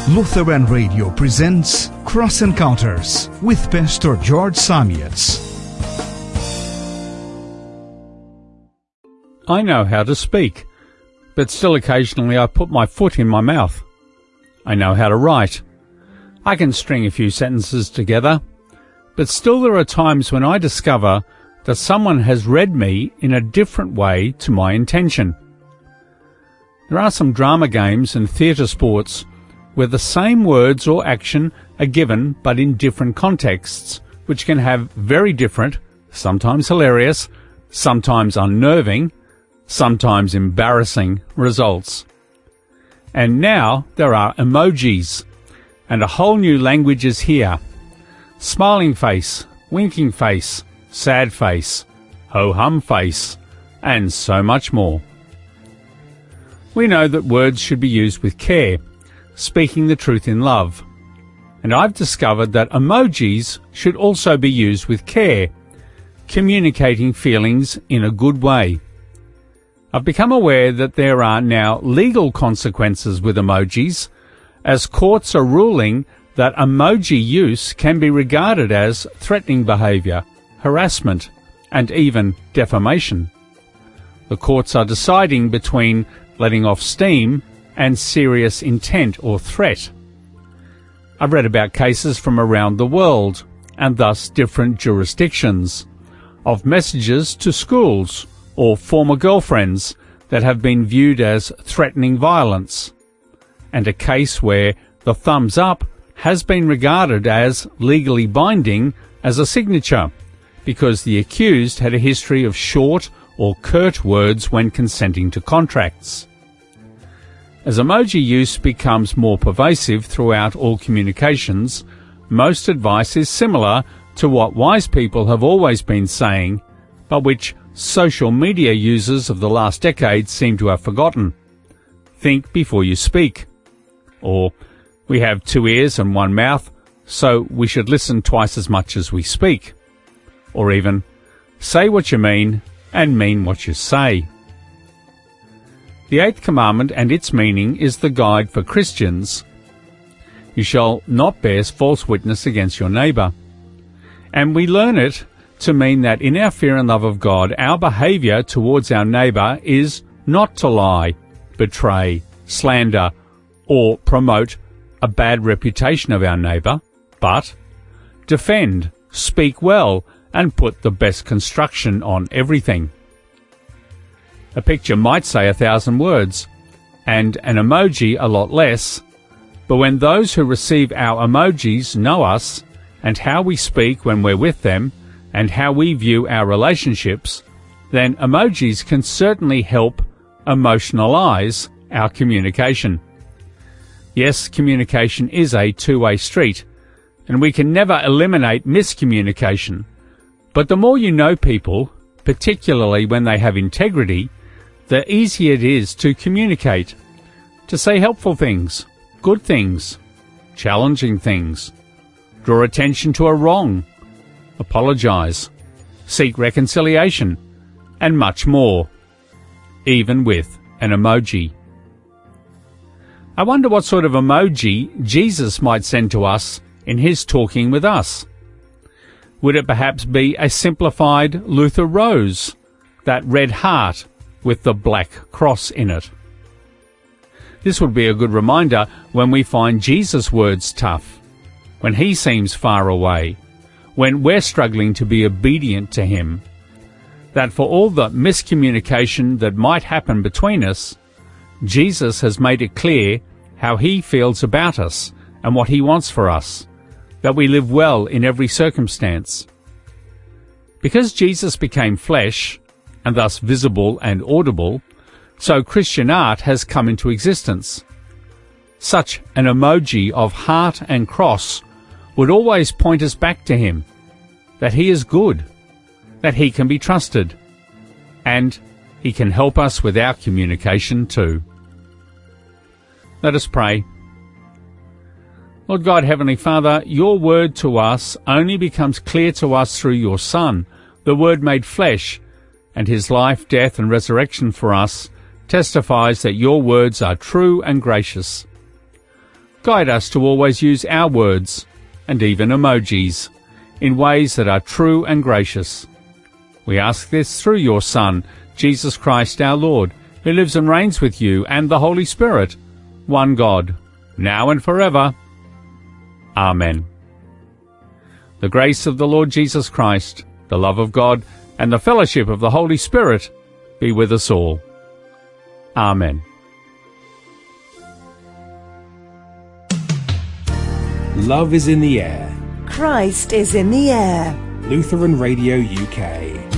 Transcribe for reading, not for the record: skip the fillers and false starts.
Lutheran Radio presents Cross Encounters with Pastor George Samietz. I know how to speak, but still occasionally I put my foot in my mouth. I know how to write. I can string a few sentences together, but still there are times when I discover that someone has read me in a different way to my intention. There are some drama games and theatre sports where the same words or action are given but in different contexts, which can have very different, sometimes hilarious, sometimes unnerving, sometimes embarrassing results. And now there are emojis, and a whole new language is here. Smiling face, winking face, sad face, ho-hum face, and so much more. We know that words should be used with care, speaking the truth in love. And I've discovered that emojis should also be used with care, communicating feelings in a good way. I've become aware that there are now legal consequences with emojis, as courts are ruling that emoji use can be regarded as threatening behaviour, harassment, and even defamation. The courts are deciding between letting off steam and serious intent or threat. I've read about cases from around the world, and thus different jurisdictions, of messages to schools or former girlfriends that have been viewed as threatening violence, and a case where the thumbs up has been regarded as legally binding as a signature, because the accused had a history of short or curt words when consenting to contracts. As emoji use becomes more pervasive throughout all communications, most advice is similar to what wise people have always been saying, but which social media users of the last decade seem to have forgotten. Think before you speak. Or, we have 2 ears and 1 mouth, so we should listen twice as much as we speak. Or even, say what you mean and mean what you say. The 8th commandment and its meaning is the guide for Christians. You shall not bear false witness against your neighbour. And we learn it to mean that in our fear and love of God, our behaviour towards our neighbour is not to lie, betray, slander, or promote a bad reputation of our neighbour, but defend, speak well, and put the best construction on everything. A picture might say 1,000 words, and an emoji a lot less, but when those who receive our emojis know us, and how we speak when we're with them, and how we view our relationships, then emojis can certainly help emotionalize our communication. Yes, communication is a two-way street, and we can never eliminate miscommunication, but the more you know people, particularly when they have integrity, the easier it is to communicate, to say helpful things, good things, challenging things, draw attention to a wrong, apologize, seek reconciliation, and much more, even with an emoji. I wonder what sort of emoji Jesus might send to us in his talking with us. Would it perhaps be a simplified Luther rose, that red heart with the black cross in it? This would be a good reminder when we find Jesus' words tough, when he seems far away, when we're struggling to be obedient to him, that for all the miscommunication that might happen between us, Jesus has made it clear how he feels about us and what he wants for us, that we live well in every circumstance. Because Jesus became flesh, and thus visible and audible, so Christian art has come into existence. Such an emoji of heart and cross would always point us back to him, that he is good, that he can be trusted, and he can help us with our communication too. Let us pray. Lord God, Heavenly Father, your word to us only becomes clear to us through your Son, the Word made flesh, and his life, death, and resurrection for us testifies that your words are true and gracious. Guide us to always use our words, and even emojis, in ways that are true and gracious. We ask this through your Son, Jesus Christ our Lord, who lives and reigns with you and the Holy Spirit, one God, now and forever. Amen. The grace of the Lord Jesus Christ, the love of God, and the fellowship of the Holy Spirit be with us all. Amen. Love is in the air. Christ is in the air. Lutheran Radio UK.